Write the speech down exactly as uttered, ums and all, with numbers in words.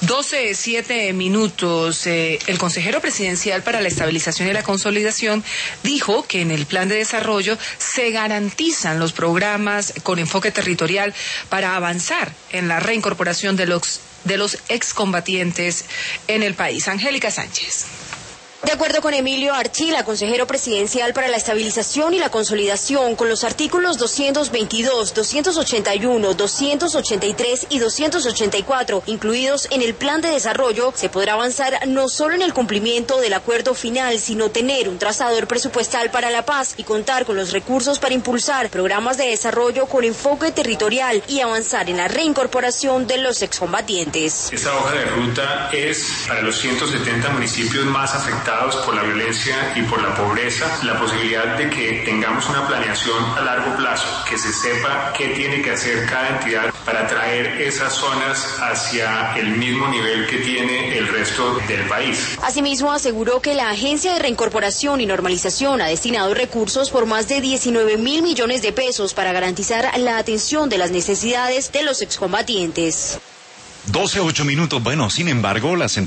doce, siete minutos. Eh, el consejero presidencial para la estabilización y la consolidación dijo que en el plan de desarrollo se garantizan los programas con enfoque territorial para avanzar en la reincorporación de los, de los excombatientes en el país. Angélica Sánchez. De acuerdo con Emilio Archila, consejero presidencial para la estabilización y la consolidación, con los artículos doscientos veintidós, doscientos ochenta y uno, doscientos ochenta y tres y doscientos ochenta y cuatro, incluidos en el plan de desarrollo, se podrá avanzar no solo en el cumplimiento del acuerdo final, sino tener un trazador presupuestal para la paz y contar con los recursos para impulsar programas de desarrollo con enfoque territorial y avanzar en la reincorporación de los excombatientes. Esta hoja de ruta es para los ciento setenta municipios más afectados por la violencia y por la pobreza, la posibilidad de que tengamos una planeación a largo plazo, que se sepa qué tiene que hacer cada entidad para traer esas zonas hacia el mismo nivel que tiene el resto del país. Asimismo, aseguró que la Agencia de Reincorporación y Normalización ha destinado recursos por más de diecinueve mil millones de pesos para garantizar la atención de las necesidades de los excombatientes. doce, ocho minutos. Bueno, sin embargo, las